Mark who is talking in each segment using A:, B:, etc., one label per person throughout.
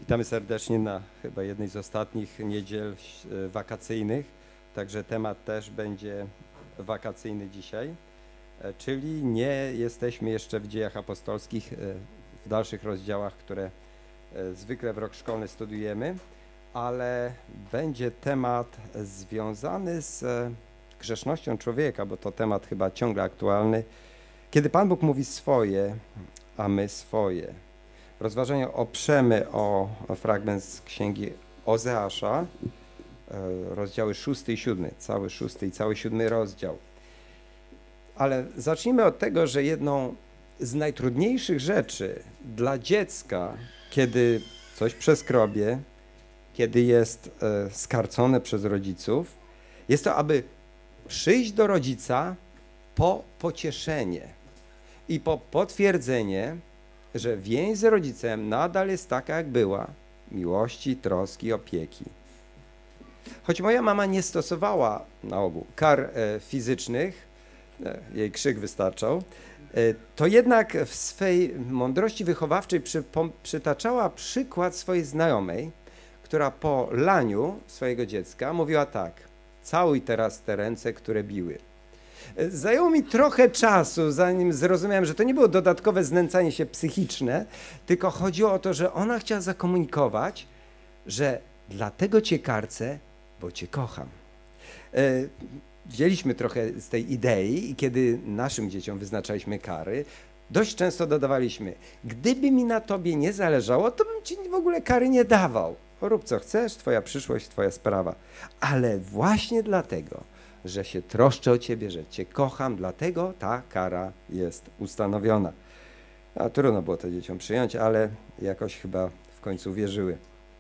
A: Witamy serdecznie na chyba jednej z ostatnich niedziel wakacyjnych, także temat też będzie wakacyjny dzisiaj, czyli nie jesteśmy jeszcze w Dziejach Apostolskich, w dalszych rozdziałach, które zwykle w rok szkolny studiujemy, ale będzie temat związany z grzesznością człowieka, bo to temat chyba ciągle aktualny, kiedy Pan Bóg mówi swoje, a my swoje. Rozważania oprzemy o fragment z księgi Ozeasza, rozdziały 6 i 7, cały 6 i cały 7 rozdział. Ale zacznijmy od tego, że jedną z najtrudniejszych rzeczy dla dziecka, kiedy coś przeskrobie, kiedy jest skarcone przez rodziców, jest to, aby przyjść do rodzica po pocieszenie i po potwierdzenie, że więź z rodzicem nadal jest taka, jak była, miłości, troski, opieki. Choć moja mama nie stosowała na ogół kar fizycznych, jej krzyk wystarczał, to jednak w swej mądrości wychowawczej przytaczała przykład swojej znajomej, która po laniu swojego dziecka mówiła tak: całuj teraz te ręce, które biły. Zajęło mi trochę czasu, zanim zrozumiałem, że to nie było dodatkowe znęcanie się psychiczne, tylko chodziło o to, że ona chciała zakomunikować, że dlatego cię karcę, bo cię kocham. Wzięliśmy trochę z tej idei i kiedy naszym dzieciom wyznaczaliśmy kary, dość często dodawaliśmy: gdyby mi na tobie nie zależało, to bym ci w ogóle kary nie dawał. Rób co chcesz, twoja przyszłość, twoja sprawa. Ale właśnie dlatego, że się troszczę o ciebie, że cię kocham, dlatego ta kara jest ustanowiona. A trudno było to dzieciom przyjąć, ale jakoś chyba w końcu wierzyły.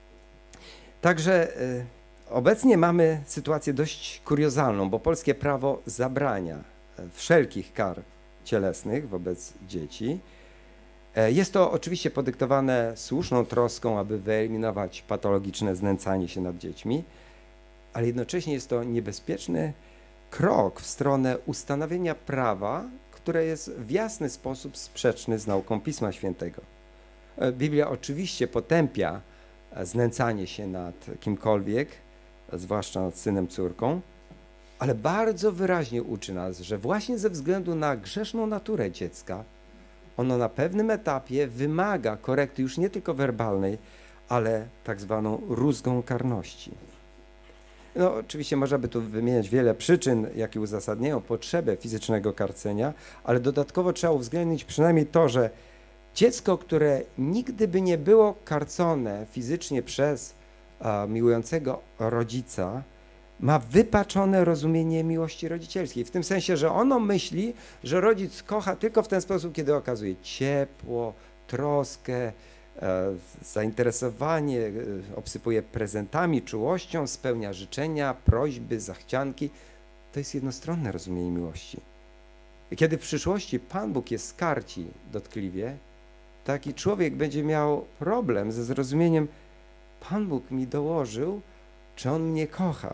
A: Także obecnie mamy sytuację dość kuriozalną, bo polskie prawo zabrania wszelkich kar cielesnych wobec dzieci. Jest to oczywiście podyktowane słuszną troską, aby wyeliminować patologiczne znęcanie się nad dziećmi, ale jednocześnie jest to niebezpieczny krok w stronę ustanowienia prawa, które jest w jasny sposób sprzeczny z nauką Pisma Świętego. Biblia oczywiście potępia znęcanie się nad kimkolwiek, zwłaszcza nad synem, córką, ale bardzo wyraźnie uczy nas, że właśnie ze względu na grzeszną naturę dziecka, ono na pewnym etapie wymaga korekty już nie tylko werbalnej, ale tak zwaną rózgą karności. No, oczywiście można by tu wymieniać wiele przyczyn, jakie uzasadniają potrzebę fizycznego karcenia, ale dodatkowo trzeba uwzględnić przynajmniej to, że dziecko, które nigdy by nie było karcone fizycznie przez miłującego rodzica, ma wypaczone rozumienie miłości rodzicielskiej. W tym sensie, że ono myśli, że rodzic kocha tylko w ten sposób, kiedy okazuje ciepło, troskę, zainteresowanie, obsypuje prezentami, czułością, spełnia życzenia, prośby, zachcianki. To jest jednostronne rozumienie miłości. I kiedy w przyszłości Pan Bóg je skarci dotkliwie, taki człowiek będzie miał problem ze zrozumieniem: Pan Bóg mi dołożył, czy On mnie kocha.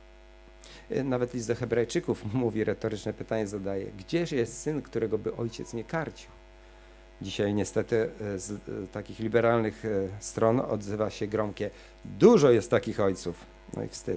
A: Nawet list do Hebrajczyków mówi, retoryczne pytanie zadaje: gdzież jest syn, którego by ojciec nie karcił? Dzisiaj niestety z takich liberalnych stron odzywa się gromkie: dużo jest takich ojców. No i wstyd.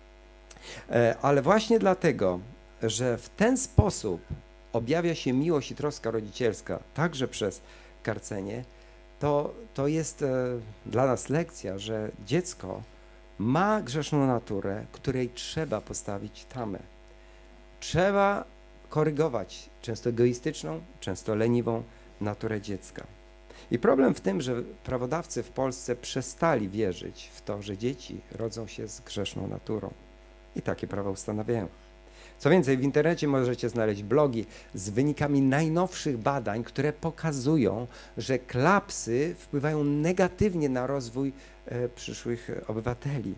A: Ale właśnie dlatego, że w ten sposób objawia się miłość i troska rodzicielska, także przez karcenie, to jest dla nas lekcja, że dziecko ma grzeszną naturę, której trzeba postawić tamę. Trzeba korygować często egoistyczną, często leniwą naturę dziecka. I problem w tym, że prawodawcy w Polsce przestali wierzyć w to, że dzieci rodzą się z grzeszną naturą i takie prawa ustanawiają. Co więcej, w internecie możecie znaleźć blogi z wynikami najnowszych badań, które pokazują, że klapsy wpływają negatywnie na rozwój przyszłych obywateli.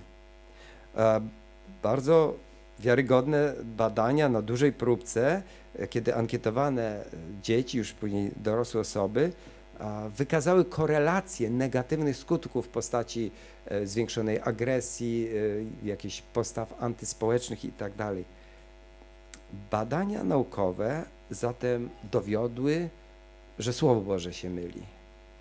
A: Bardzo wiarygodne badania na dużej próbce, kiedy ankietowane dzieci, już później dorosłe osoby, wykazały korelację negatywnych skutków w postaci zwiększonej agresji, jakichś postaw antyspołecznych itd. Badania naukowe zatem dowiodły, że Słowo Boże się myli.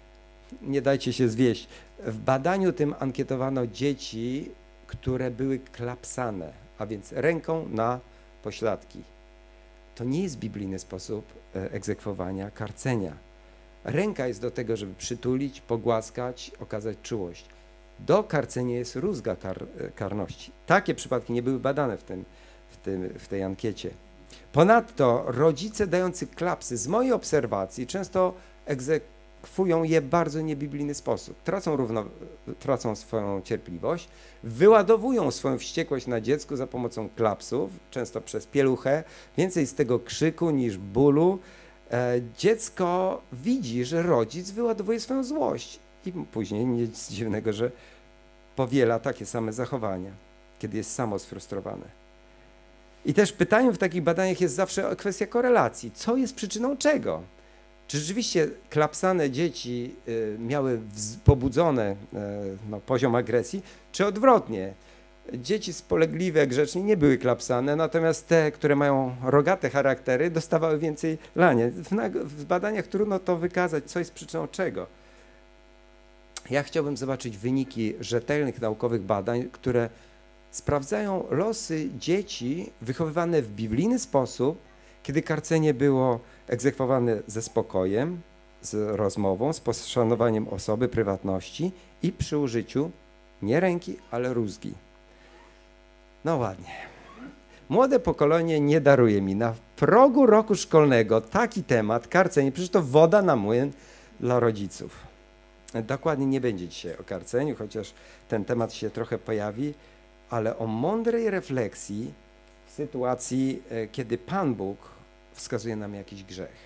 A: nie dajcie się zwieść. W badaniu tym ankietowano dzieci, które były klapsane, a więc ręką na pośladki. To nie jest biblijny sposób egzekwowania karcenia. Ręka jest do tego, żeby przytulić, pogłaskać, okazać czułość. Do karcenia jest rózga karności. Takie przypadki nie były badane w tej ankiecie. Ponadto rodzice dający klapsy, z mojej obserwacji, często egzekwują je w bardzo niebiblijny sposób. Tracą swoją cierpliwość, wyładowują swoją wściekłość na dziecku za pomocą klapsów, często przez pieluchę, więcej z tego krzyku niż bólu. Dziecko widzi, że rodzic wyładowuje swoją złość i później nic dziwnego, że powiela takie same zachowania, kiedy jest samo sfrustrowane. I też pytaniem w takich badaniach jest zawsze kwestia korelacji. Co jest przyczyną czego? Czy rzeczywiście klapsane dzieci miały pobudzony poziom agresji, czy odwrotnie? Dzieci spolegliwe, grzecznie nie były klapsane, natomiast te, które mają rogate charaktery, dostawały więcej lanie. W badaniach trudno to wykazać, co jest przyczyną czego. Ja chciałbym zobaczyć wyniki rzetelnych naukowych badań, które sprawdzają losy dzieci wychowywane w biblijny sposób, kiedy karcenie było egzekwowane ze spokojem, z rozmową, z poszanowaniem osoby, prywatności i przy użyciu nie ręki, ale rózgi. No ładnie. Młode pokolenie nie daruje mi na progu roku szkolnego taki temat, karcenie, przecież to woda na młyn dla rodziców. Dokładnie nie będzie dzisiaj o karceniu, chociaż ten temat się trochę pojawi, ale o mądrej refleksji w sytuacji, kiedy Pan Bóg wskazuje nam jakiś grzech.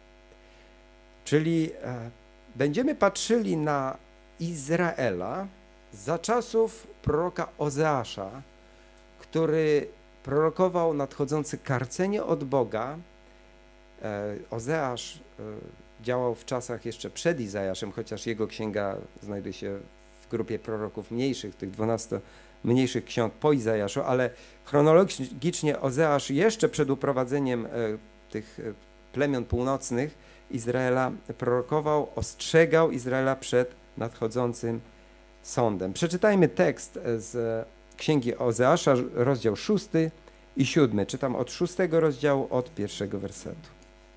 A: Czyli będziemy patrzyli na Izraela za czasów proroka Ozeasza, który prorokował nadchodzące karcenie od Boga. Ozeasz działał w czasach jeszcze przed Izajaszem, chociaż jego księga znajduje się w grupie proroków mniejszych, tych 12 mniejszych ksiąg po Izajaszu, ale chronologicznie Ozeasz jeszcze przed uprowadzeniem tych plemion północnych Izraela prorokował, ostrzegał Izraela przed nadchodzącym sądem. Przeczytajmy tekst z księgi Ozeasza, rozdział 6 i 7. Czytam od 6 rozdziału, od 1 wersetu.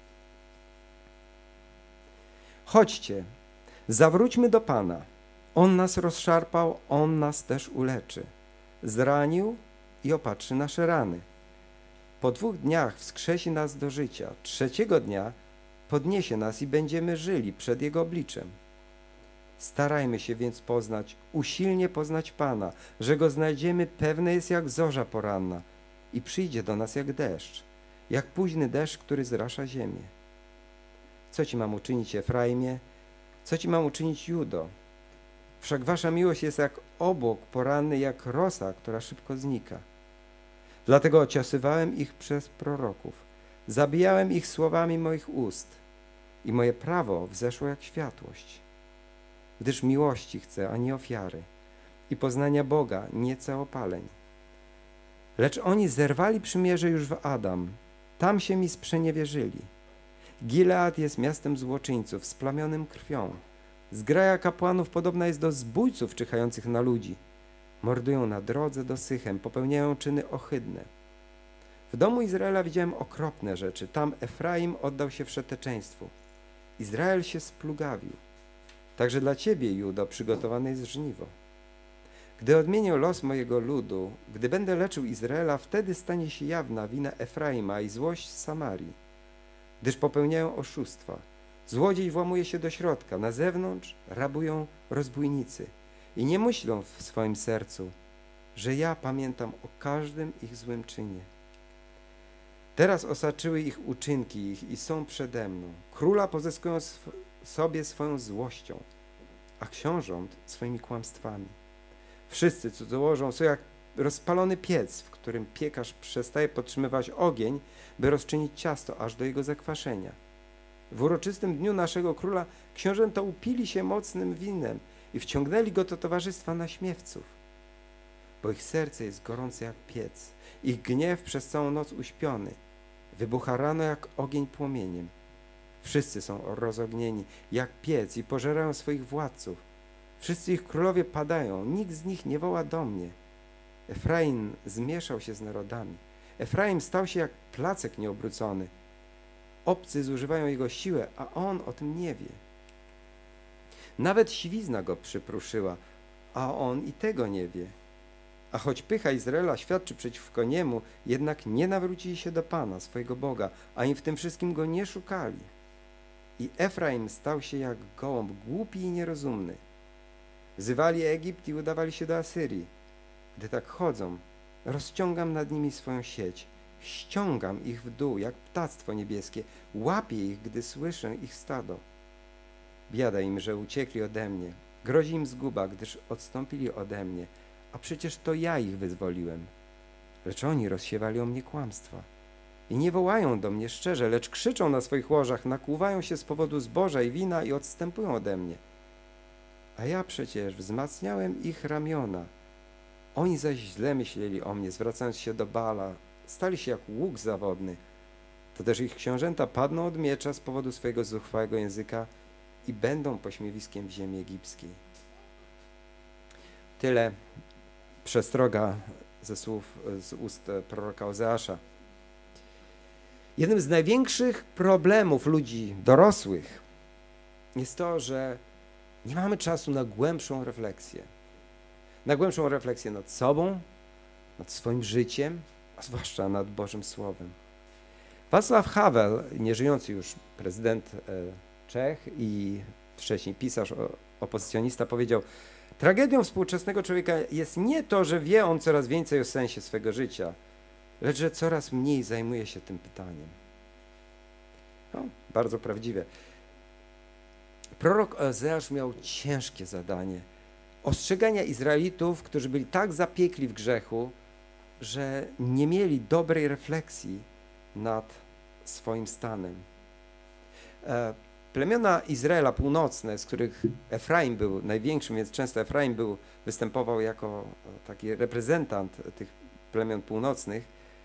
A: Chodźcie, zawróćmy do Pana. On nas rozszarpał, On nas też uleczy. Zranił i opatrzy nasze rany. Po 2 dniach wskrzesi nas do życia. 3 dnia podniesie nas i będziemy żyli przed Jego obliczem. Starajmy się więc usilnie poznać Pana, że Go znajdziemy, pewne jest jak zorza poranna i przyjdzie do nas jak deszcz, jak późny deszcz, który zrasza ziemię. Co Ci mam uczynić, Efraimie? Co Ci mam uczynić, Judo? Wszak Wasza miłość jest jak obłok poranny, jak rosa, która szybko znika. Dlatego ociosywałem ich przez proroków, zabijałem ich słowami moich ust i moje prawo wzeszło jak światłość. Gdyż miłości chcę, a nie ofiary, i poznania Boga, nie całopaleń. Lecz oni zerwali przymierze już w Adam, tam się mi sprzeniewierzyli. Gilead jest miastem złoczyńców, splamionym krwią. Zgraja kapłanów podobna jest do zbójców czyhających na ludzi. Mordują na drodze do Sychem, popełniają czyny ohydne. W domu Izraela widziałem okropne rzeczy. Tam Efraim oddał się wszeteczeństwu. Izrael się splugawił. Także dla Ciebie, Judo, przygotowane jest żniwo. Gdy odmienię los mojego ludu, gdy będę leczył Izraela, wtedy stanie się jawna wina Efraima i złość Samarii, gdyż popełniają oszustwa. Złodziej włamuje się do środka, na zewnątrz rabują rozbójnicy i nie myślą w swoim sercu, że ja pamiętam o każdym ich złym czynie. Teraz osaczyły ich uczynki i są przede mną. Króla pozyskują sobie swoją złością, a książąt swoimi kłamstwami. Wszyscy cudzołożą są jak rozpalony piec, w którym piekarz przestaje podtrzymywać ogień, by rozczynić ciasto aż do jego zakwaszenia. W uroczystym dniu naszego króla książęta upili się mocnym winem i wciągnęli go do towarzystwa naśmiewców, bo ich serce jest gorące jak piec, ich gniew przez całą noc uśpiony, wybucha rano jak ogień płomieniem. Wszyscy są rozognieni jak piec i pożerają swoich władców. Wszyscy ich królowie padają, nikt z nich nie woła do mnie. Efraim zmieszał się z narodami. Efraim stał się jak placek nieobrócony. Obcy zużywają jego siłę, a on o tym nie wie. Nawet siwizna go przypruszyła, a on i tego nie wie. A choć pycha Izraela świadczy przeciwko niemu, jednak nie nawrócili się do Pana, swojego Boga, a im w tym wszystkim go nie szukali. I Efraim stał się jak gołąb, głupi i nierozumny. Wzywali Egipt i udawali się do Asyrii. Gdy tak chodzą, rozciągam nad nimi swoją sieć, ściągam ich w dół, jak ptactwo niebieskie, łapię ich, gdy słyszę ich stado. Biada im, że uciekli ode mnie, grozi im zguba, gdyż odstąpili ode mnie, a przecież to ja ich wyzwoliłem. Lecz oni rozsiewali o mnie kłamstwa i nie wołają do mnie szczerze, lecz krzyczą na swoich łożach, nakłuwają się z powodu zboża i wina i odstępują ode mnie. A ja przecież wzmacniałem ich ramiona. Oni zaś źle myśleli o mnie, zwracając się do Baala, stali się jak łuk zawodny. To też ich książęta padną od miecza z powodu swojego zuchwałego języka i będą pośmiewiskiem w ziemi egipskiej. Tyle przestroga ze słów z ust proroka Ozeasza. Jednym z największych problemów ludzi dorosłych jest to, że nie mamy czasu na głębszą refleksję. Na głębszą refleksję nad sobą, nad swoim życiem, a zwłaszcza nad Bożym Słowem. Václav Havel, nieżyjący już prezydent Czech i wcześniej pisarz, opozycjonista, powiedział: tragedią współczesnego człowieka jest nie to, że wie on coraz więcej o sensie swego życia, lecz że coraz mniej zajmuje się tym pytaniem. No, bardzo prawdziwe. Prorok Ozeasz miał ciężkie zadanie ostrzegania Izraelitów, którzy byli tak zapiekli w grzechu, że nie mieli dobrej refleksji nad swoim stanem. Plemiona Izraela północne, z których Efraim był największym, więc często Efraim występował jako taki reprezentant tych plemion północnych,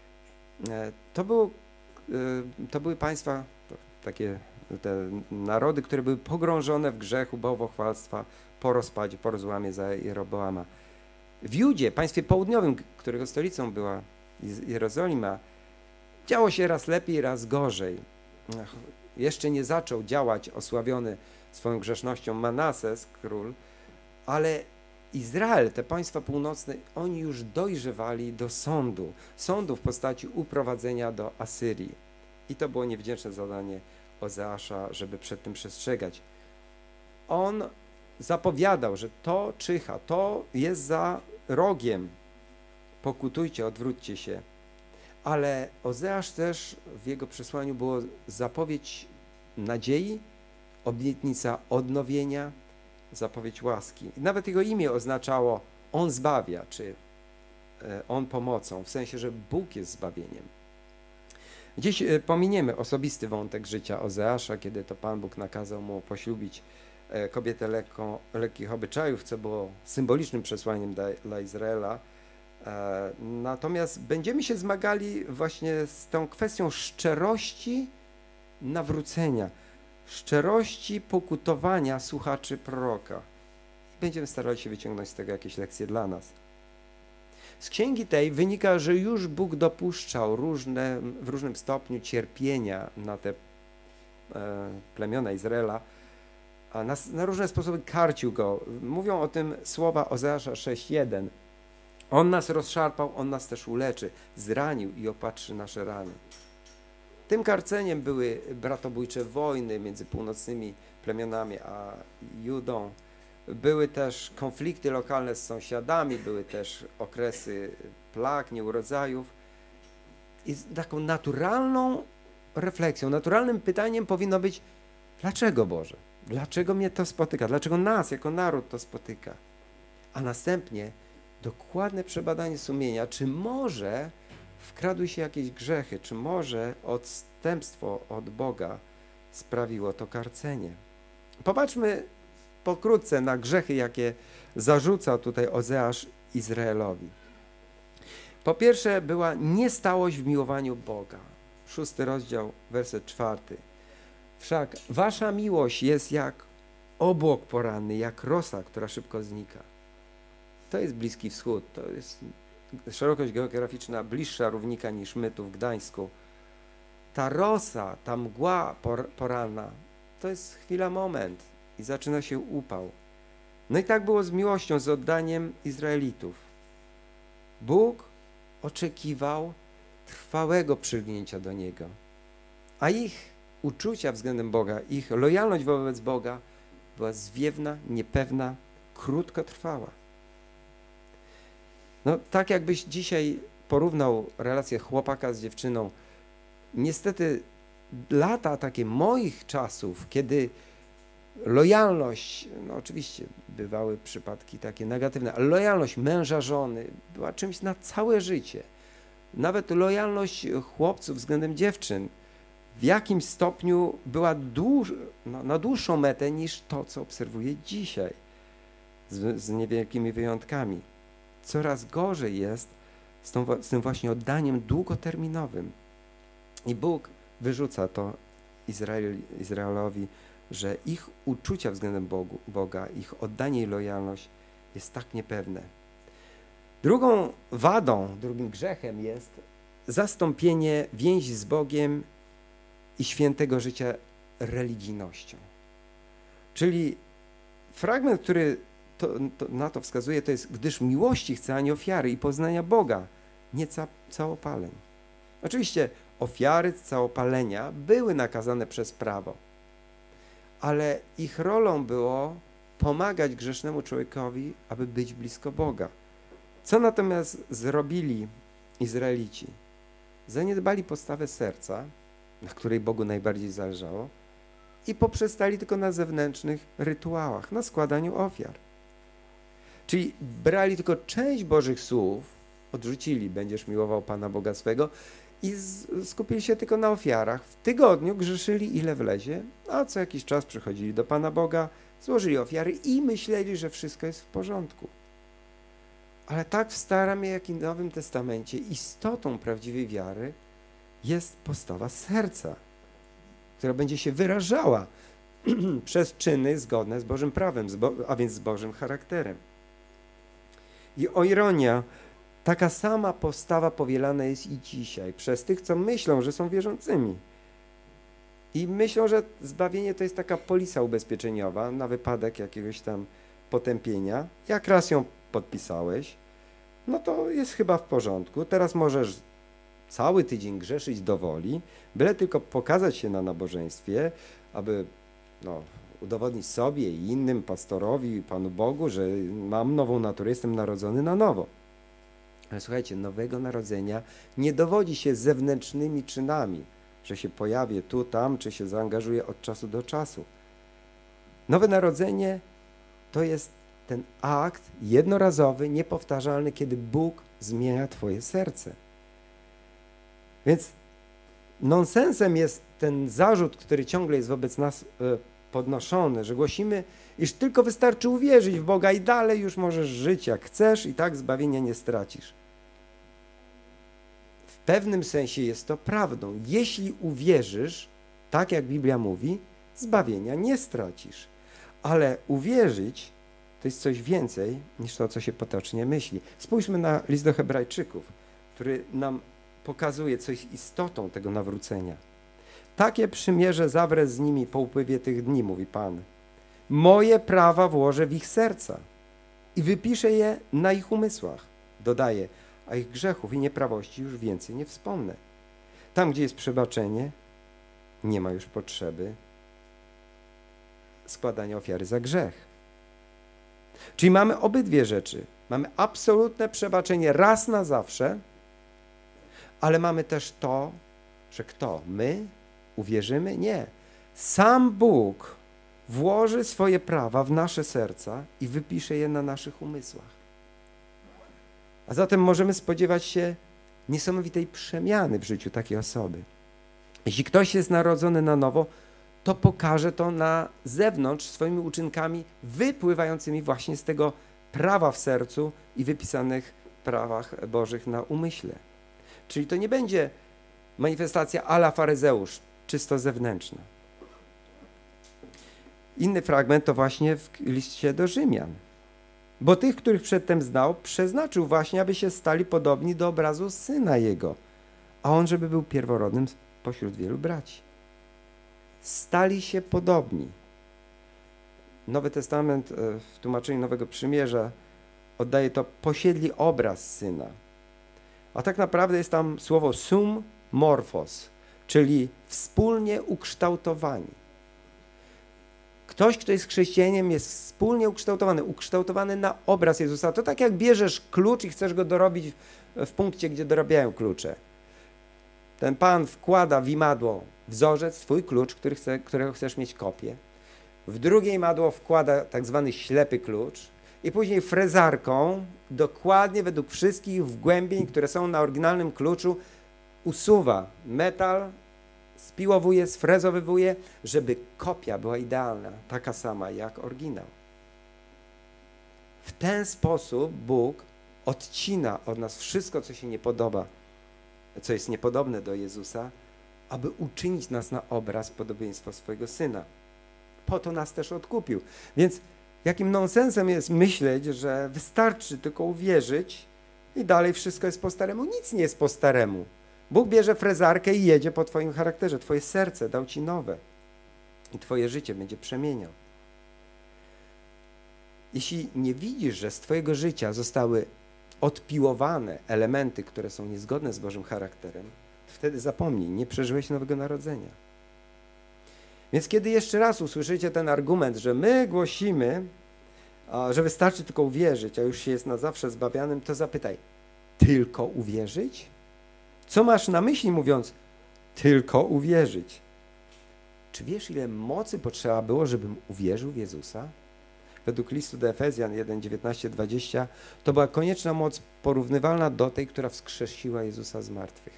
A: to były państwa, takie te narody, które były pogrążone w grzechu bałwochwalstwa po rozpadzie, po rozłamie za Jeroboama. W Judzie, państwie południowym, którego stolicą była Jerozolima, działo się raz lepiej, raz gorzej. Jeszcze nie zaczął działać osławiony swoją grzesznością Manases, król, ale Izrael, te państwa północne, oni już dojrzewali do sądu w postaci uprowadzenia do Asyrii. I to było niewdzięczne zadanie Ozeasza, żeby przed tym przestrzegać. On zapowiadał, że to czyha, to jest za rogiem. Pokutujcie, odwróćcie się. Ale Ozeasz też w jego przesłaniu było zapowiedź nadziei, obietnica odnowienia, zapowiedź łaski. I nawet jego imię oznaczało On zbawia, czy On pomocą, w sensie, że Bóg jest zbawieniem. Dziś pominiemy osobisty wątek życia Ozeasza, kiedy to Pan Bóg nakazał mu poślubić kobietę lekkich obyczajów, co było symbolicznym przesłaniem dla Izraela. Natomiast będziemy się zmagali właśnie z tą kwestią szczerości nawrócenia, szczerości pokutowania słuchaczy proroka. I będziemy starali się wyciągnąć z tego jakieś lekcje dla nas. Z księgi tej wynika, że już Bóg dopuszczał w różnym stopniu cierpienia na te plemiona Izraela, a na różne sposoby karcił go. Mówią o tym słowa Ozeasza 6:1. On nas rozszarpał, On nas też uleczy, zranił i opatrzy nasze rany. Tym karceniem były bratobójcze wojny między północnymi plemionami a Judą. Były też konflikty lokalne z sąsiadami, były też okresy plag, nieurodzajów. I taką naturalną refleksją, naturalnym pytaniem powinno być: dlaczego, Boże? Dlaczego mnie to spotyka? Dlaczego nas jako naród to spotyka? A następnie dokładne przebadanie sumienia, czy może wkradły się jakieś grzechy, czy może odstępstwo od Boga sprawiło to karcenie. Popatrzmy pokrótce na grzechy, jakie zarzuca tutaj Ozeasz Izraelowi. Po pierwsze była niestałość w miłowaniu Boga. 6 rozdział, werset 4. Wszak wasza miłość jest jak obłok poranny, jak rosa, która szybko znika. To jest Bliski Wschód, to jest szerokość geograficzna bliższa równika niż my tu w Gdańsku. Ta rosa, ta mgła poranna, to jest chwila, moment i zaczyna się upał. No i tak było z miłością, z oddaniem Izraelitów. Bóg oczekiwał trwałego przylgnięcia do Niego, a ich uczucia względem Boga, ich lojalność wobec Boga była zwiewna, niepewna, krótkotrwała. No tak jakbyś dzisiaj porównał relację chłopaka z dziewczyną. Niestety lata takie moich czasów, kiedy lojalność, no oczywiście bywały przypadki takie negatywne, ale lojalność męża, żony była czymś na całe życie. Nawet lojalność chłopców względem dziewczyn w jakimś stopniu była na dłuższą metę niż to, co obserwuję dzisiaj, z niewielkimi wyjątkami. Coraz gorzej jest z tym właśnie oddaniem długoterminowym. I Bóg wyrzuca to Izraelowi, że ich uczucia względem Boga, ich oddanie i lojalność jest tak niepewne. Drugą wadą, drugim grzechem jest zastąpienie więzi z Bogiem i świętego życia religijnością. Czyli fragment, który na to wskazuje, to jest: gdyż miłości chce, a nie ofiary, i poznania Boga, nie całopaleń. Oczywiście ofiary całopalenia były nakazane przez prawo, ale ich rolą było pomagać grzesznemu człowiekowi, aby być blisko Boga. Co natomiast zrobili Izraelici? Zaniedbali postawę serca, na której Bogu najbardziej zależało, i poprzestali tylko na zewnętrznych rytuałach, na składaniu ofiar. Czyli brali tylko część Bożych słów, odrzucili: będziesz miłował Pana Boga swego, i skupili się tylko na ofiarach. W tygodniu grzeszyli ile wlezie, a co jakiś czas przychodzili do Pana Boga, złożyli ofiary i myśleli, że wszystko jest w porządku. Ale tak w Starym, jak i Nowym Testamencie istotą prawdziwej wiary jest postawa serca, która będzie się wyrażała przez czyny zgodne z Bożym prawem, a więc z Bożym charakterem. I o ironia, taka sama postawa powielana jest i dzisiaj przez tych, co myślą, że są wierzącymi. I myślą, że zbawienie to jest taka polisa ubezpieczeniowa na wypadek jakiegoś tam potępienia. Jak raz ją podpisałeś, no to jest chyba w porządku. Teraz możesz cały tydzień grzeszyć do woli, byle tylko pokazać się na nabożeństwie, aby udowodnić sobie i innym, pastorowi, Panu Bogu, że mam nową naturę, jestem narodzony na nowo. Ale słuchajcie, nowego narodzenia nie dowodzi się zewnętrznymi czynami, że się pojawię tu, tam, czy się zaangażuję od czasu do czasu. Nowe narodzenie to jest ten akt jednorazowy, niepowtarzalny, kiedy Bóg zmienia twoje serce. Więc nonsensem jest ten zarzut, który ciągle jest wobec nas podnoszony, że głosimy, iż tylko wystarczy uwierzyć w Boga i dalej już możesz żyć jak chcesz i tak zbawienia nie stracisz. W pewnym sensie jest to prawdą. Jeśli uwierzysz, tak jak Biblia mówi, zbawienia nie stracisz. Ale uwierzyć to jest coś więcej niż to, co się potocznie myśli. Spójrzmy na list do Hebrajczyków, który nam pokazuje, co jest istotą tego nawrócenia. Takie przymierze zawrę z nimi po upływie tych dni, mówi Pan. Moje prawa włożę w ich serca i wypiszę je na ich umysłach. Dodaje, a ich grzechów i nieprawości już więcej nie wspomnę. Tam, gdzie jest przebaczenie, nie ma już potrzeby składania ofiary za grzech. Czyli mamy obydwie rzeczy. Mamy absolutne przebaczenie raz na zawsze, ale mamy też to, że kto? My uwierzymy? Nie. Sam Bóg włoży swoje prawa w nasze serca i wypisze je na naszych umysłach. A zatem możemy spodziewać się niesamowitej przemiany w życiu takiej osoby. Jeśli ktoś jest narodzony na nowo, to pokaże to na zewnątrz swoimi uczynkami wypływającymi właśnie z tego prawa w sercu i wypisanych prawach Bożych na umyśle. Czyli to nie będzie manifestacja a la faryzeusz, czysto zewnętrzna. Inny fragment to właśnie w liście do Rzymian. Bo tych, których przedtem znał, przeznaczył właśnie, aby się stali podobni do obrazu Syna Jego, a On, żeby był pierworodnym pośród wielu braci. Stali się podobni. Nowy Testament w tłumaczeniu Nowego Przymierza oddaje to posiedli obraz Syna. A tak naprawdę jest tam słowo sum morphos, czyli wspólnie ukształtowani. Ktoś, kto jest chrześcijaninem, jest wspólnie ukształtowany na obraz Jezusa. To tak jak bierzesz klucz i chcesz go dorobić w punkcie, gdzie dorabiają klucze. Ten pan wkłada w imadło wzorzec, twój klucz, którego chcesz mieć kopię. W drugie imadło wkłada tak zwany ślepy klucz i później frezarką dokładnie według wszystkich wgłębień, które są na oryginalnym kluczu, usuwa metal, spiłowuje, sfrezowywuje, żeby kopia była idealna, taka sama jak oryginał. W ten sposób Bóg odcina od nas wszystko, co się nie podoba, co jest niepodobne do Jezusa, aby uczynić nas na obraz podobieństwa swojego Syna. Po to nas też odkupił. Więc jakim nonsensem jest myśleć, że wystarczy tylko uwierzyć i dalej wszystko jest po staremu. Nic nie jest po staremu. Bóg bierze frezarkę i jedzie po twoim charakterze. Twoje serce dał ci nowe i twoje życie będzie przemieniał. Jeśli nie widzisz, że z twojego życia zostały odpiłowane elementy, które są niezgodne z Bożym charakterem, wtedy zapomnij, nie przeżyłeś nowego narodzenia. Więc kiedy jeszcze raz usłyszycie ten argument, że my głosimy, że wystarczy tylko uwierzyć, a już się jest na zawsze zbawianym, to zapytaj, tylko uwierzyć? Co masz na myśli, mówiąc, tylko uwierzyć? Czy wiesz, ile mocy potrzeba było, żebym uwierzył w Jezusa? Według listu do Efezjan 1, 19, 20 to była konieczna moc porównywalna do tej, która wskrzesiła Jezusa z martwych.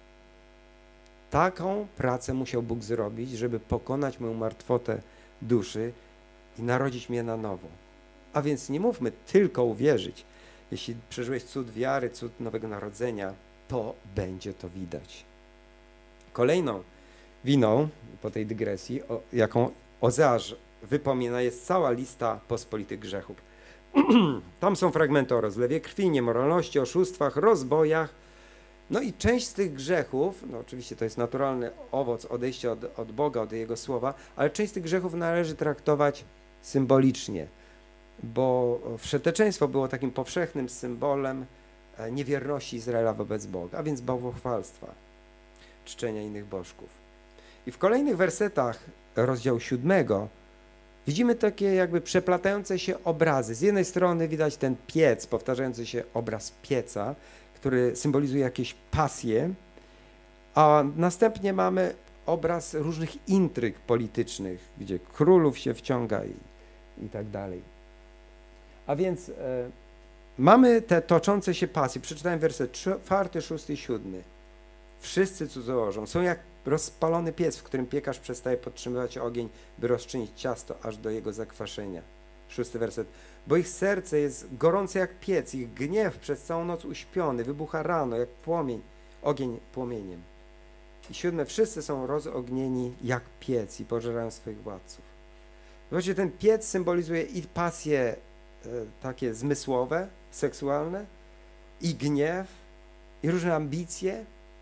A: Taką pracę musiał Bóg zrobić, żeby pokonać moją martwotę duszy i narodzić mnie na nowo. A więc nie mówmy tylko uwierzyć. Jeśli przeżyłeś cud wiary, cud nowego narodzenia, to będzie to widać. Kolejną winą, po tej dygresji, jaką Ozeasz wypomina, jest cała lista pospolitych grzechów. Tam są fragmenty o rozlewie krwi, niemoralności, oszustwach, rozbojach. No i część z tych grzechów, no oczywiście to jest naturalny owoc odejścia od Boga, od Jego słowa, ale część z tych grzechów należy traktować symbolicznie, bo wszeteczeństwo było takim powszechnym symbolem niewierności Izraela wobec Boga, a więc bałwochwalstwa, czczenia innych bożków. I w kolejnych wersetach rozdziału 7 widzimy takie jakby przeplatające się obrazy. Z jednej strony widać ten piec, powtarzający się obraz pieca, który symbolizuje jakieś pasje, a następnie mamy obraz różnych intryg politycznych, gdzie królów się wciąga i tak dalej. A więc mamy te toczące się pasje. Przeczytałem werset 4, 6 i 7. Wszyscy cudzołożą są jak rozpalony piec, w którym piekarz przestaje podtrzymywać ogień, by rozczynić ciasto aż do jego zakwaszenia. 6 werset. Bo ich serce jest gorące jak piec, ich gniew przez całą noc uśpiony, wybucha rano jak płomień, ogień płomieniem. I 7. Wszyscy są rozognieni jak piec i pożerają swoich władców. Zobaczcie, ten piec symbolizuje i pasje takie zmysłowe, seksualne, i gniew, i różne ambicje.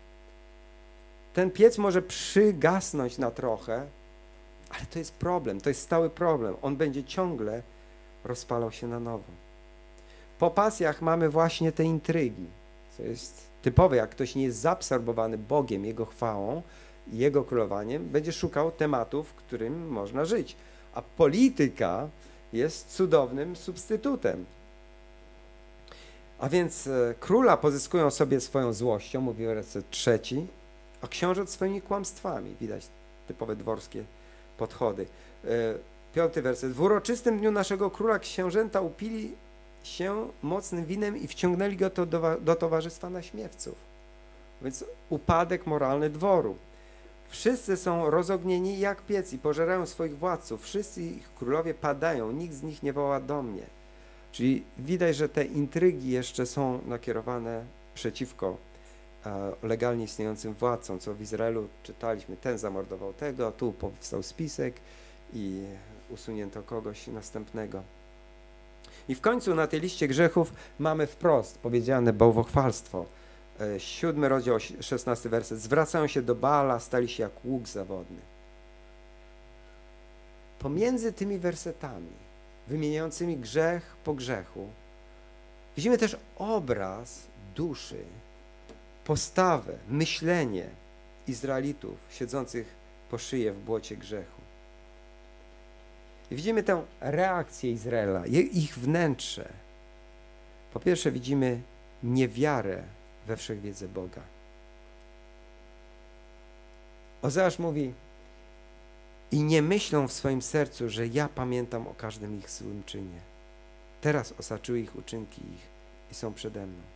A: Ten piec może przygasnąć na trochę, ale to jest problem, to jest stały problem. On będzie ciągle rozpalał się na nowo. Po pasjach mamy właśnie te intrygi, co jest typowe. Jak ktoś nie jest zaabsorbowany Bogiem, Jego chwałą i Jego królowaniem, będzie szukał tematów, w którym można żyć. A polityka jest cudownym substytutem. A więc króla pozyskują sobie swoją złością, mówi werset 3, a książąt swoimi kłamstwami. Widać typowe dworskie podchody. 5 werset. W uroczystym dniu naszego króla książęta upili się mocnym winem i wciągnęli go do towarzystwa naśmiewców. Więc upadek moralny dworu. Wszyscy są rozognieni jak piec i pożerają swoich władców. Wszyscy ich królowie padają, nikt z nich nie woła do mnie. Czyli widać, że te intrygi jeszcze są nakierowane przeciwko legalnie istniejącym władcom, co w Izraelu czytaliśmy. Ten zamordował tego, tu powstał spisek i usunięto kogoś następnego. I w końcu na tej liście grzechów mamy wprost powiedziane bałwochwalstwo. 7 rozdział, 16 werset. Zwracają się do Baala, stali się jak łuk zawodny. Pomiędzy tymi wersetami wymieniającymi grzech po grzechu widzimy też obraz duszy, postawę, myślenie Izraelitów siedzących po szyję w błocie grzechu. I widzimy tę reakcję Izraela, ich wnętrze. Po pierwsze widzimy niewiarę we wszechwiedzę Boga. Ozeasz mówi: i nie myślą w swoim sercu, że ja pamiętam o każdym ich złym czynie. Teraz osaczyły ich uczynki i są przede mną.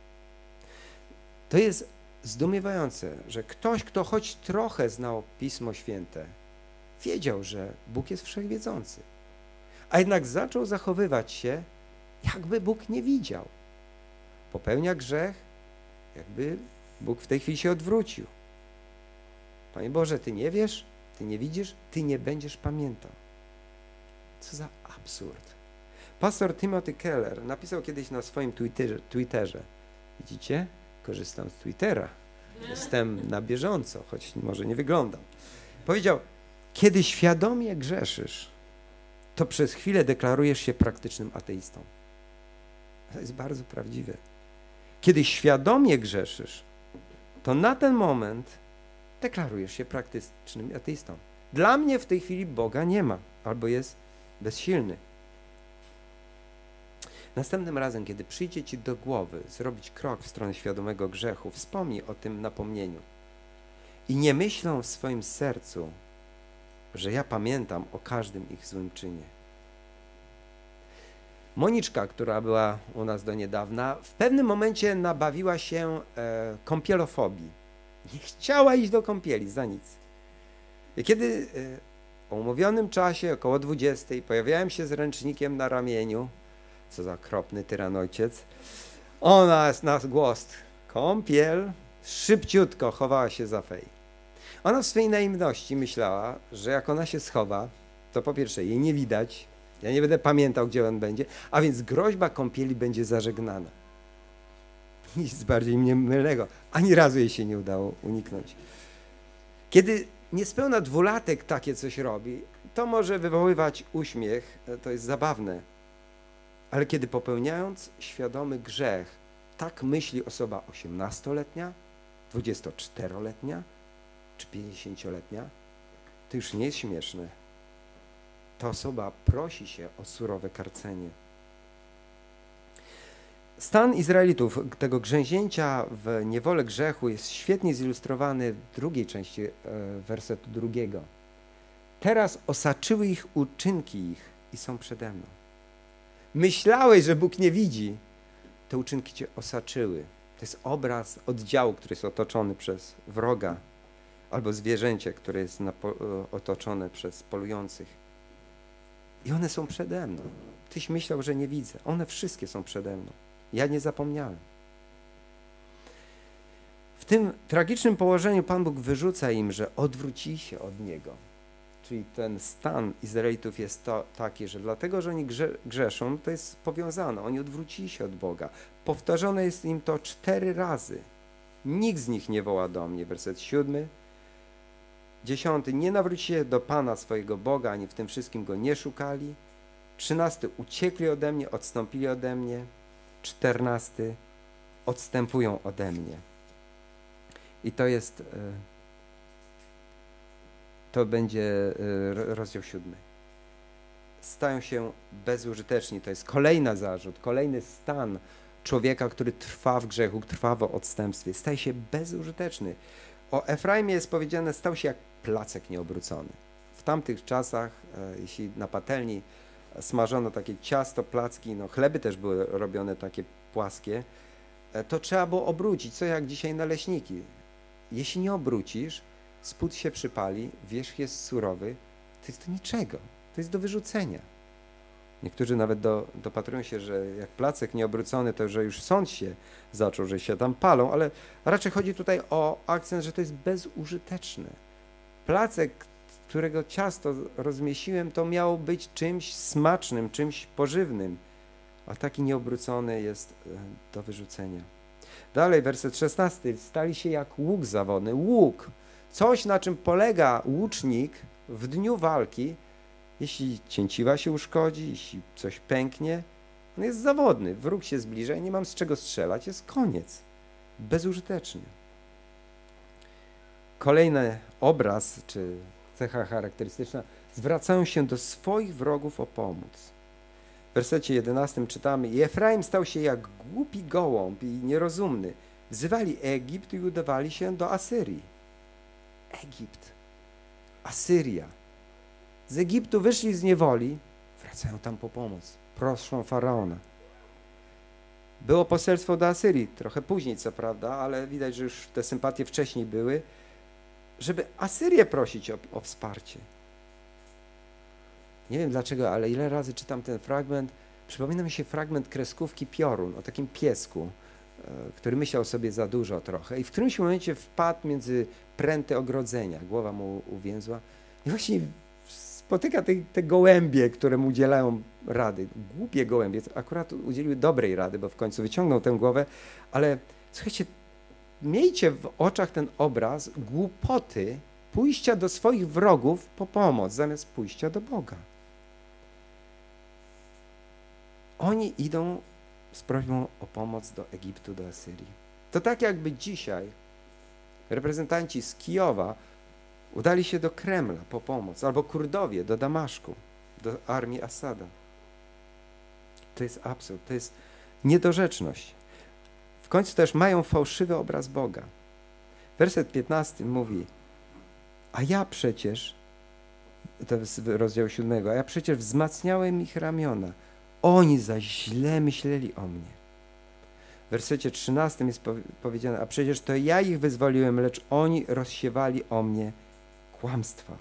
A: To jest zdumiewające, że ktoś, kto choć trochę znał Pismo Święte, wiedział, że Bóg jest wszechwiedzący, a jednak zaczął zachowywać się, jakby Bóg nie widział. Popełnia grzech, jakby Bóg w tej chwili się odwrócił. Panie Boże, Ty nie wiesz, Ty nie widzisz, Ty nie będziesz pamiętał. Co za absurd. Pastor Timothy Keller napisał kiedyś na swoim Twitterze. Widzicie? Korzystam z Twittera. Jestem na bieżąco, choć może nie wyglądam. Powiedział: kiedy świadomie grzeszysz, to przez chwilę deklarujesz się praktycznym ateistą. To jest bardzo prawdziwe. Kiedy świadomie grzeszysz, to na ten moment deklarujesz się praktycznym ateistą. Dla mnie w tej chwili Boga nie ma, albo jest bezsilny. Następnym razem, kiedy przyjdzie Ci do głowy zrobić krok w stronę świadomego grzechu, wspomnij o tym napomnieniu. I nie myślą w swoim sercu, że ja pamiętam o każdym ich złym czynie. Moniczka, która była u nas do niedawna, w pewnym momencie nabawiła się kąpielofobii. Nie chciała iść do kąpieli za nic. I kiedy o umówionym czasie, około 20, pojawiałem się z ręcznikiem na ramieniu, co za okropny tyran ojciec, ona na głos: kąpiel, szybciutko chowała się za fej. Ona w swej naiwności myślała, że jak ona się schowa, to po pierwsze jej nie widać, ja nie będę pamiętał, gdzie on będzie, a więc groźba kąpieli będzie zażegnana. Nic bardziej mylnego. Ani razu jej się nie udało uniknąć. Kiedy niespełna 2-latek takie coś robi, to może wywoływać uśmiech, to jest zabawne. Ale kiedy popełniając świadomy grzech, tak myśli osoba 18-letnia, 24-letnia czy 50-letnia, to już nie jest śmieszne. Ta osoba prosi się o surowe karcenie. Stan Izraelitów, tego grzęzięcia w niewolę grzechu, jest świetnie zilustrowany w drugiej części wersetu 2. Teraz osaczyły ich uczynki ich i są przede mną. Myślałeś, że Bóg nie widzi, te uczynki cię osaczyły. To jest obraz oddziału, który jest otoczony przez wroga, albo zwierzęcie, które jest otoczone przez polujących. I one są przede mną. Tyś myślał, że nie widzę. One wszystkie są przede mną. Ja nie zapomniałem. W tym tragicznym położeniu Pan Bóg wyrzuca im, że odwrócili się od Niego. Czyli ten stan Izraelitów jest taki, że dlatego, że oni grzeszą, to jest powiązane. Oni odwrócili się od Boga. Powtarzane jest im to 4 razy. Nikt z nich nie woła do mnie. Werset 7. 10. Nie nawrócili się do Pana swojego Boga, ani w tym wszystkim Go nie szukali. 13. Uciekli ode mnie, odstąpili ode mnie. 14. Odstępują ode mnie. I to jest, to będzie rozdział 7. Stają się bezużyteczni. To jest kolejny zarzut, kolejny stan człowieka, który trwa w grzechu, trwa w odstępstwie. Staje się bezużyteczny. O Efraimie jest powiedziane: stał się jak placek nieobrócony. W tamtych czasach, jeśli na patelni smażono takie ciasto, placki, no chleby też były robione takie płaskie, to trzeba było obrócić, co jak dzisiaj naleśniki. Jeśli nie obrócisz, spód się przypali, wierzch jest surowy, to jest do niczego, to jest do wyrzucenia. Niektórzy nawet dopatrują się, że jak placek nieobrócony, to że już sąd się zaczął, że się tam palą, ale raczej chodzi tutaj o akcent, że to jest bezużyteczne. Placek którego ciasto rozmiesiłem, to miało być czymś smacznym, czymś pożywnym, a taki nieobrócony jest do wyrzucenia. Dalej, werset 16. Stali się jak łuk zawodny. Łuk. Coś, na czym polega łucznik w dniu walki. Jeśli cięciwa się uszkodzi, jeśli coś pęknie, on jest zawodny. Wróg się zbliża i nie mam z czego strzelać. Jest koniec. Bezużyteczny. Kolejny obraz, czy cecha charakterystyczna, zwracają się do swoich wrogów o pomoc. W wersecie 11 czytamy: I Efraim stał się jak głupi gołąb i nierozumny. Wzywali Egipt i udawali się do Asyrii. Egipt, Asyria. Z Egiptu wyszli z niewoli, wracają tam po pomoc. Proszą Faraona. Było poselstwo do Asyrii, trochę później co prawda, ale widać, że już te sympatie wcześniej były, żeby Asyrię prosić o wsparcie. Nie wiem dlaczego, ale ile razy czytam ten fragment, przypomina mi się fragment kreskówki Piorun o takim piesku, który myślał sobie za dużo trochę i w którymś momencie wpadł między pręty ogrodzenia, głowa mu uwięzła i właśnie spotyka te gołębie, które mu udzielają rady. Głupie gołębie, akurat udzieliły dobrej rady, bo w końcu wyciągnął tę głowę, ale słuchajcie, miejcie w oczach ten obraz głupoty pójścia do swoich wrogów po pomoc, zamiast pójścia do Boga. Oni idą z prośbą o pomoc do Egiptu, do Asyrii. To tak jakby dzisiaj reprezentanci z Kijowa udali się do Kremla po pomoc, albo Kurdowie do Damaszku, do armii Asada. To jest absurd, to jest niedorzeczność. W końcu też mają fałszywy obraz Boga. Werset 15 mówi: a ja przecież, to jest rozdział 7, a ja przecież wzmacniałem ich ramiona, oni zaś źle myśleli o mnie. W wersecie 13 jest powiedziane: a przecież to ja ich wyzwoliłem, lecz oni rozsiewali o mnie kłamstwa.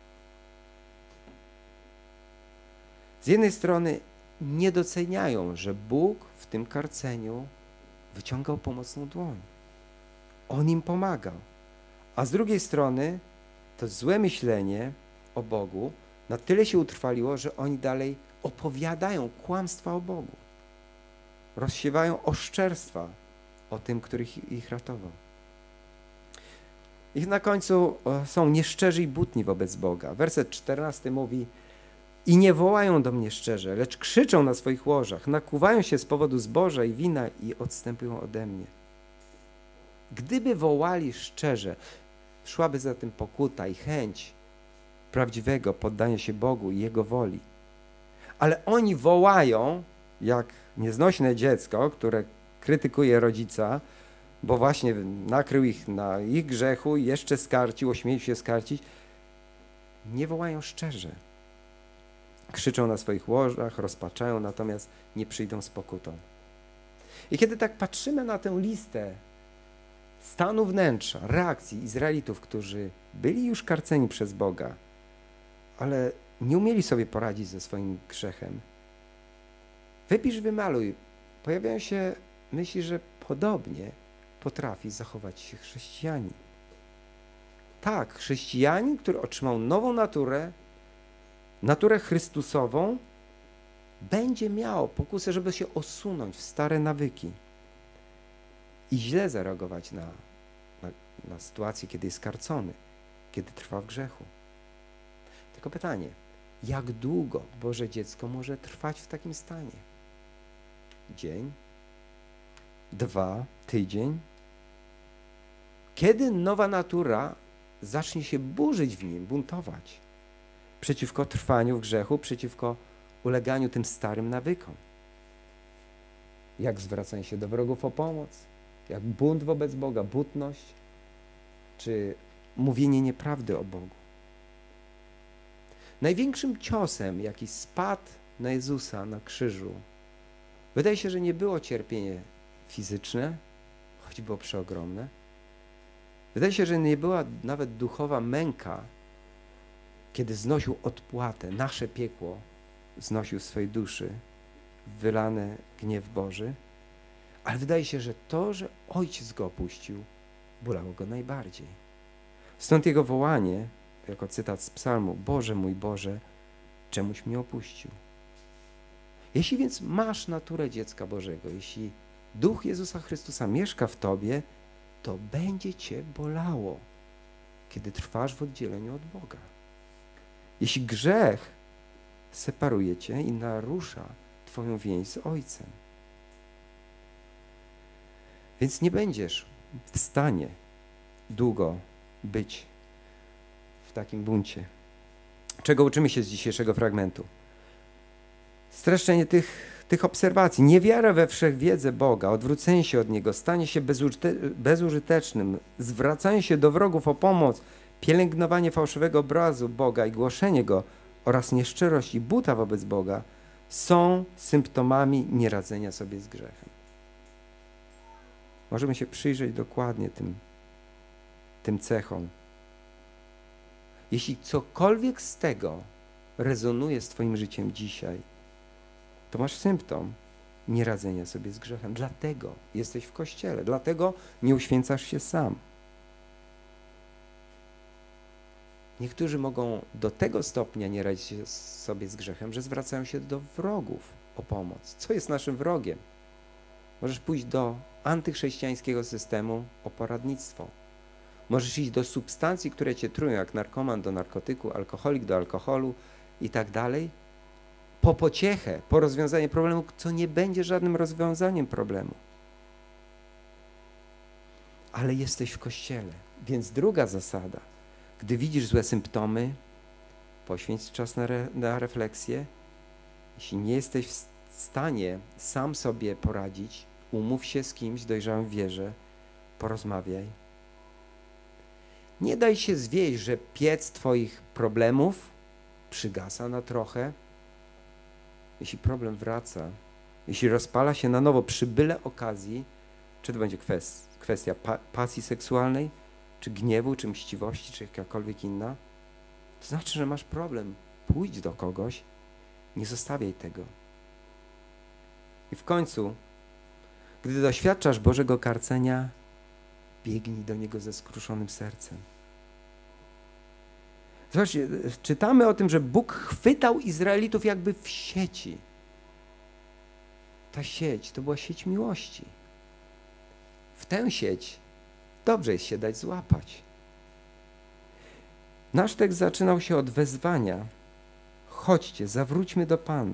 A: Z jednej strony nie doceniają, że Bóg w tym karceniu wyciągał pomocną dłoń. On im pomagał. A z drugiej strony to złe myślenie o Bogu na tyle się utrwaliło, że oni dalej opowiadają kłamstwa o Bogu. Rozsiewają oszczerstwa o tym, który ich ratował. I na końcu są nieszczerzy i butni wobec Boga. Werset 14 mówi: i nie wołają do mnie szczerze, lecz krzyczą na swoich łożach, nakuwają się z powodu zboża i wina i odstępują ode mnie. Gdyby wołali szczerze, szłaby za tym pokuta i chęć prawdziwego poddania się Bogu i Jego woli. Ale oni wołają jak nieznośne dziecko, które krytykuje rodzica, bo właśnie nakrył ich na ich grzechu i jeszcze skarcił, ośmielił się skarcić. Nie wołają szczerze. Krzyczą na swoich łożach, rozpaczają, natomiast nie przyjdą z pokutą. I kiedy tak patrzymy na tę listę stanu wnętrza, reakcji Izraelitów, którzy byli już karceni przez Boga, ale nie umieli sobie poradzić ze swoim grzechem, wypisz, wymaluj, pojawiają się myśli, że podobnie potrafi zachować się chrześcijanin. Tak, chrześcijanin, który otrzymał nową naturę Chrystusową, będzie miał pokusę, żeby się osunąć w stare nawyki i źle zareagować na sytuację, kiedy jest karcony, kiedy trwa w grzechu. Tylko pytanie, jak długo Boże dziecko może trwać w takim stanie? Dzień? 2? Tydzień? Kiedy nowa natura zacznie się burzyć w nim, buntować przeciwko trwaniu w grzechu, przeciwko uleganiu tym starym nawykom? Jak zwracanie się do wrogów o pomoc? Jak bunt wobec Boga, butność? Czy mówienie nieprawdy o Bogu? Największym ciosem, jaki spadł na Jezusa na krzyżu, wydaje się, że nie było cierpienie fizyczne, choć było przeogromne. Wydaje się, że nie była nawet duchowa męka, kiedy znosił odpłatę, nasze piekło znosił w swojej duszy, wylane gniew Boży, ale wydaje się, że to, że Ojciec go opuścił, bolało go najbardziej. Stąd jego wołanie jako cytat z psalmu: Boże mój Boże, czemuś mnie opuścił. Jeśli więc masz naturę dziecka Bożego, jeśli Duch Jezusa Chrystusa mieszka w tobie, to będzie cię bolało, kiedy trwasz w oddzieleniu od Boga. Jeśli grzech separuje cię i narusza twoją więź z Ojcem. Więc nie będziesz w stanie długo być w takim buncie. Czego uczymy się z dzisiejszego fragmentu? Streszczenie tych obserwacji. Niewiara we wszechwiedzę Boga, odwrócenie się od Niego, stanie się bezużytecznym, zwracanie się do wrogów o pomoc, pielęgnowanie fałszywego obrazu Boga i głoszenie Go oraz nieszczerość i buta wobec Boga są symptomami nieradzenia sobie z grzechem. Możemy się przyjrzeć dokładnie tym cechom. Jeśli cokolwiek z tego rezonuje z twoim życiem dzisiaj, to masz symptom nieradzenia sobie z grzechem. Dlatego jesteś w Kościele, dlatego nie uświęcasz się sam. Niektórzy mogą do tego stopnia nie radzić sobie z grzechem, że zwracają się do wrogów o pomoc. Co jest naszym wrogiem? Możesz pójść do antychrześcijańskiego systemu o poradnictwo. Możesz iść do substancji, które cię trują, jak narkoman do narkotyku, alkoholik do alkoholu i tak dalej, po pociechę, po rozwiązanie problemu, co nie będzie żadnym rozwiązaniem problemu. Ale jesteś w Kościele. Więc druga zasada. Gdy widzisz złe symptomy, poświęć czas na refleksję. Jeśli nie jesteś w stanie sam sobie poradzić, umów się z kimś dojrzałym w wierze, porozmawiaj. Nie daj się zwieść, że piec twoich problemów przygasa na trochę. Jeśli problem wraca, jeśli rozpala się na nowo przy byle okazji, czy to będzie kwestia pasji seksualnej, czy gniewu, czy mściwości, czy jakakolwiek inna, to znaczy, że masz problem. Pójdź do kogoś, nie zostawiaj tego. I w końcu, gdy doświadczasz Bożego karcenia, biegnij do Niego ze skruszonym sercem. Zobaczcie, czytamy o tym, że Bóg chwytał Izraelitów jakby w sieci. Ta sieć to była sieć miłości. W tę sieć dobrze jest się dać złapać. Nasz tekst zaczynał się od wezwania: chodźcie, zawróćmy do Pana.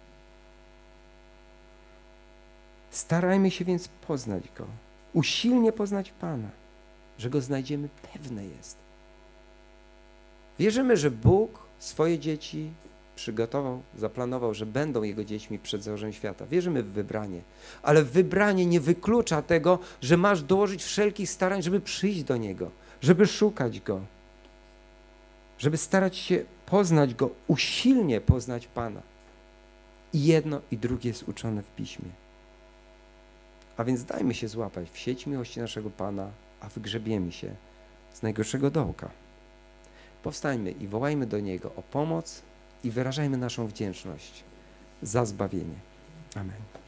A: Starajmy się więc poznać Go, usilnie poznać Pana, że Go znajdziemy, pewne jest. Wierzymy, że Bóg swoje dzieci przygotował, zaplanował, że będą Jego dziećmi przed założeniem świata. Wierzymy w wybranie, ale wybranie nie wyklucza tego, że masz dołożyć wszelkich starań, żeby przyjść do Niego, żeby szukać Go, żeby starać się poznać Go, usilnie poznać Pana. I jedno i drugie jest uczone w Piśmie. A więc dajmy się złapać w sieć miłości naszego Pana, a wygrzebiemy się z najgorszego dołka. Powstańmy i wołajmy do Niego o pomoc i wyrażajmy naszą wdzięczność za zbawienie. Amen.